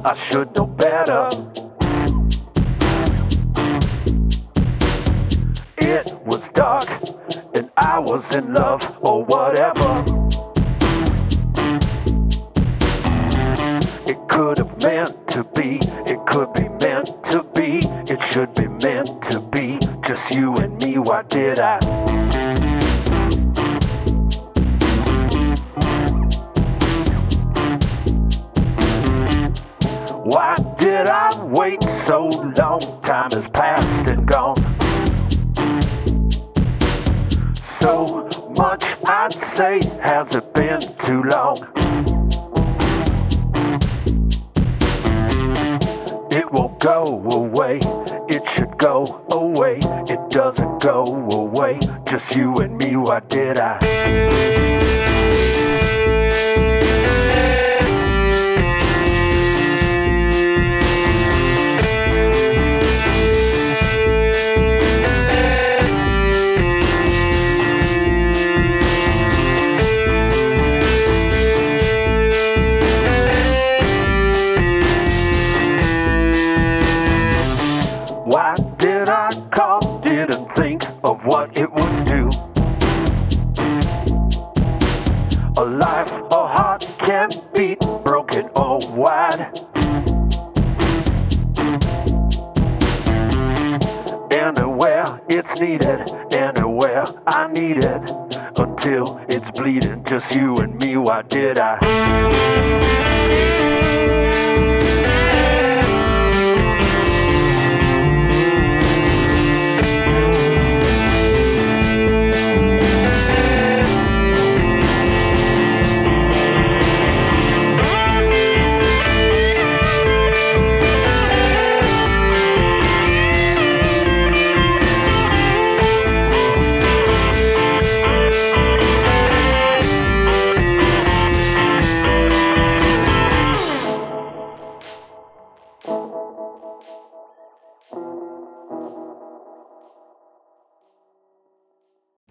I should know better. It was dark and I was in love or whatever. It could have meant to be, it could be meant to be, it should be meant to be, just you and me, why did I? Why did I wait so long? Time has passed and gone. So much I'd say, has it been too long? It won't go away, it should go away. It doesn't go away, just you and me, why did I? Why did I call? Didn't think of what it would do. A life, a heart can't beat, broken or wide. Anywhere it's needed, anywhere I need it, until it's bleeding, just you and me, why did I?